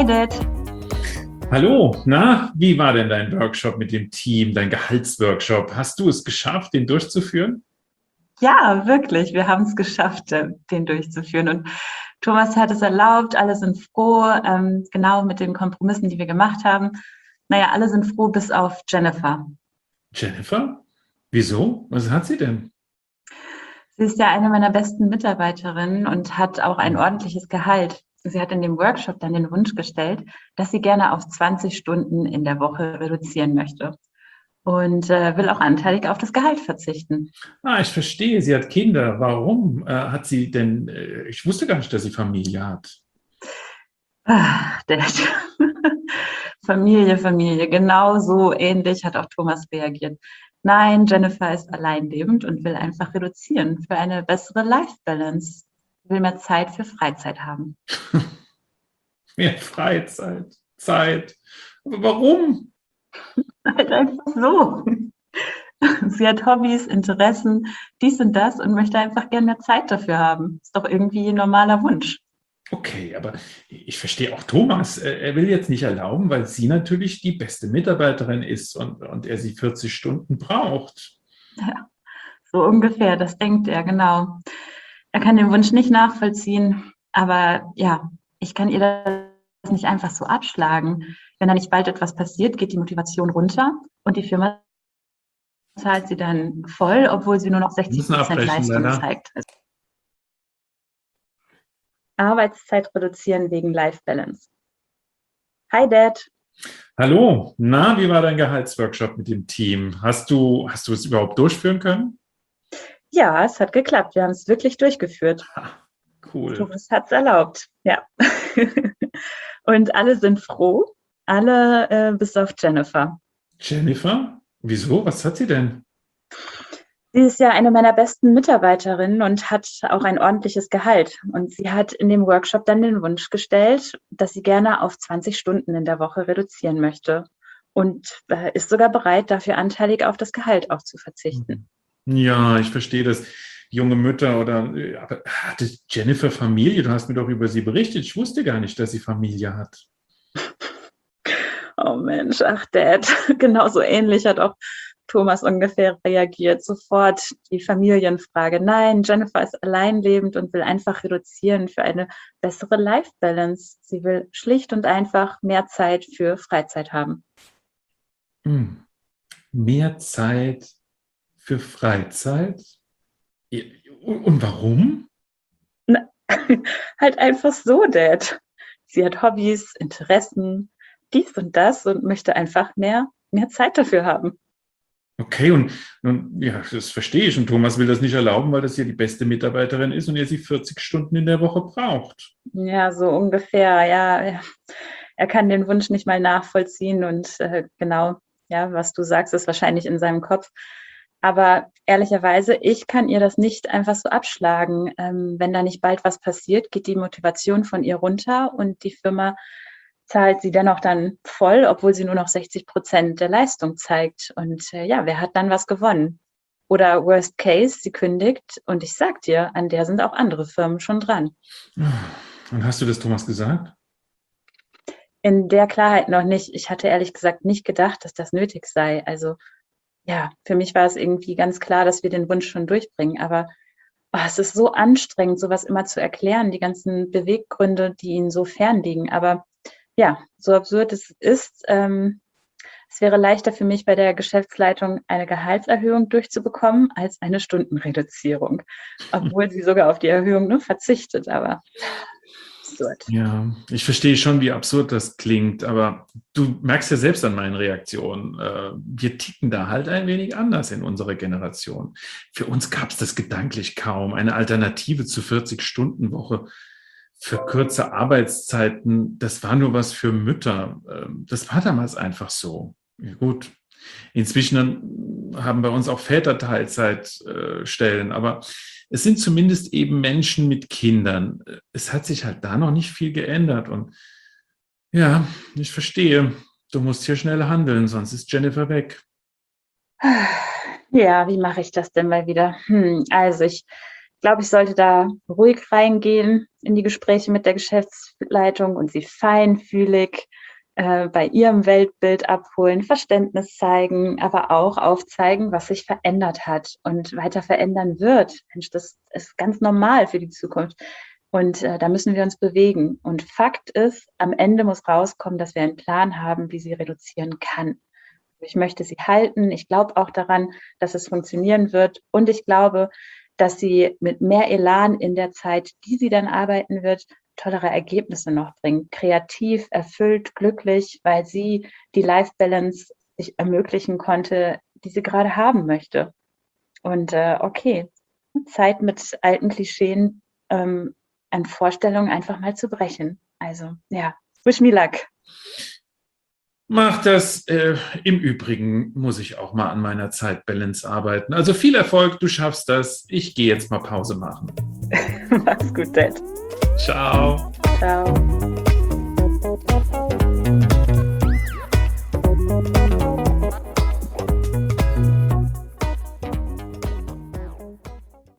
Hi Dad. Hallo, na, wie war denn dein Workshop mit dem Team, dein Gehaltsworkshop? Hast du es geschafft, den durchzuführen? Ja, wirklich, wir haben es geschafft, den durchzuführen. Und Thomas hat es erlaubt, alle sind froh, genau mit den Kompromissen, die wir gemacht haben. Naja, alle sind froh, bis auf Jennifer. Jennifer? Wieso? Was hat sie denn? Sie ist ja eine meiner besten Mitarbeiterinnen und hat auch ein Hm. ordentliches Gehalt. Sie hat in dem Workshop dann den Wunsch gestellt, dass sie gerne auf 20 Stunden in der Woche reduzieren möchte und will auch anteilig auf das Gehalt verzichten. Ah, ich verstehe, sie hat Kinder. Warum hat sie denn, ich wusste gar nicht, dass sie Familie hat. Dad. Familie, genau so ähnlich hat auch Thomas reagiert. Nein, Jennifer ist alleinlebend und will einfach reduzieren für eine bessere Life-Balance. Will mehr Zeit für Freizeit haben. Mehr Freizeit, Zeit. Aber warum? Halt einfach so. Sie hat Hobbys, Interessen, dies und das und möchte einfach gerne mehr Zeit dafür haben. Ist doch irgendwie ein normaler Wunsch. Okay, aber ich verstehe auch Thomas. Er will jetzt nicht erlauben, weil sie natürlich die beste Mitarbeiterin ist und er sie 40 Stunden braucht. Ja, so ungefähr, das denkt er, genau. Er kann den Wunsch nicht nachvollziehen, aber ja, ich kann ihr das nicht einfach so abschlagen. Wenn da nicht bald etwas passiert, geht die Motivation runter und die Firma zahlt sie dann voll, obwohl sie nur noch Wir 60% müssen abbrechen, Leistung leider. zeigt. Also Arbeitszeit reduzieren wegen Life Balance. Hi Dad. Hallo, na, wie war dein Gehaltsworkshop mit dem Team? Hast du es überhaupt durchführen können? Ja, es hat geklappt. Wir haben es wirklich durchgeführt. Ha, cool. Thomas hat es erlaubt. Ja. Und alle sind froh. Alle bis auf Jennifer. Jennifer? Wieso? Was hat sie denn? Sie ist ja eine meiner besten Mitarbeiterinnen und hat auch ein ordentliches Gehalt. Und sie hat in dem Workshop dann den Wunsch gestellt, dass sie gerne auf 20 Stunden in der Woche reduzieren möchte. Und ist sogar bereit, dafür anteilig auf das Gehalt auch zu verzichten. Ja, ich verstehe das. Junge Mütter oder, aber hatte Jennifer Familie? Du hast mir doch über sie berichtet. Ich wusste gar nicht, dass sie Familie hat. Oh Mensch, ach Dad, genauso ähnlich hat auch Thomas ungefähr reagiert. Sofort die Familienfrage. Nein, Jennifer ist alleinlebend und will einfach reduzieren für eine bessere Life-Balance. Sie will schlicht und einfach mehr Zeit für Freizeit haben. Hm. Mehr Zeit für Freizeit? Ja, und warum? Na, halt einfach so, Dad. Sie hat Hobbys, Interessen, dies und das und möchte einfach mehr Zeit dafür haben. Okay, und ja, das verstehe ich. Und Thomas will das nicht erlauben, weil das ja die beste Mitarbeiterin ist und er sie 40 Stunden in der Woche braucht. Ja, so ungefähr, ja. Er kann den Wunsch nicht mal nachvollziehen und genau, ja, was du sagst, ist wahrscheinlich in seinem Kopf. Aber ehrlicherweise, ich kann ihr das nicht einfach so abschlagen. Wenn da nicht bald was passiert, geht die Motivation von ihr runter und die Firma zahlt sie dennoch dann voll, obwohl sie nur noch 60% der Leistung zeigt. Und ja, wer hat dann was gewonnen? Oder Worst Case, sie kündigt und ich sag dir, an der sind auch andere Firmen schon dran. Und hast du das Thomas gesagt? In der Klarheit noch nicht. Ich hatte ehrlich gesagt nicht gedacht, dass das nötig sei. Also ja, für mich war es irgendwie ganz klar, dass wir den Wunsch schon durchbringen. Aber es ist so anstrengend, sowas immer zu erklären, die ganzen Beweggründe, die ihnen so fernliegen. Aber ja, so absurd es ist, es wäre leichter für mich bei der Geschäftsleitung eine Gehaltserhöhung durchzubekommen als eine Stundenreduzierung, obwohl sie sogar auf die Erhöhung nur verzichtet. Aber absurd. Ja, ich verstehe schon, wie absurd das klingt, aber du merkst ja selbst an meinen Reaktionen, wir ticken da halt ein wenig anders in unserer Generation. Für uns gab es das gedanklich kaum. Eine Alternative zur 40-Stunden-Woche für kurze Arbeitszeiten, das war nur was für Mütter. Das war damals einfach so. Ja, gut. Inzwischen haben bei uns auch Väter Teilzeitstellen, aber es sind zumindest eben Menschen mit Kindern. Es hat sich halt da noch nicht viel geändert. Und ja, ich verstehe, du musst hier schnell handeln, sonst ist Jennifer weg. Ja, wie mache ich das denn mal wieder? Also ich glaube, ich sollte da ruhig reingehen in die Gespräche mit der Geschäftsleitung und sie feinfühlig bei ihrem Weltbild abholen, Verständnis zeigen, aber auch aufzeigen, was sich verändert hat und weiter verändern wird. Mensch, das ist ganz normal für die Zukunft. Und da müssen wir uns bewegen. Und Fakt ist, am Ende muss rauskommen, dass wir einen Plan haben, wie sie reduzieren kann. Ich möchte sie halten. Ich glaube auch daran, dass es funktionieren wird. Und ich glaube, dass sie mit mehr Elan in der Zeit, die sie dann arbeiten wird, tollere Ergebnisse noch bringt. Kreativ, erfüllt, glücklich, weil sie die Life-Balance sich ermöglichen konnte, die sie gerade haben möchte. Und okay, Zeit mit alten Klischeen an Vorstellungen einfach mal zu brechen. Also ja, wish me luck. Mach das. Im Übrigen muss ich auch mal an meiner Zeit-Balance arbeiten. Also viel Erfolg, du schaffst das. Ich gehe jetzt mal Pause machen. Mach's gut, Dad. Ciao. Ciao.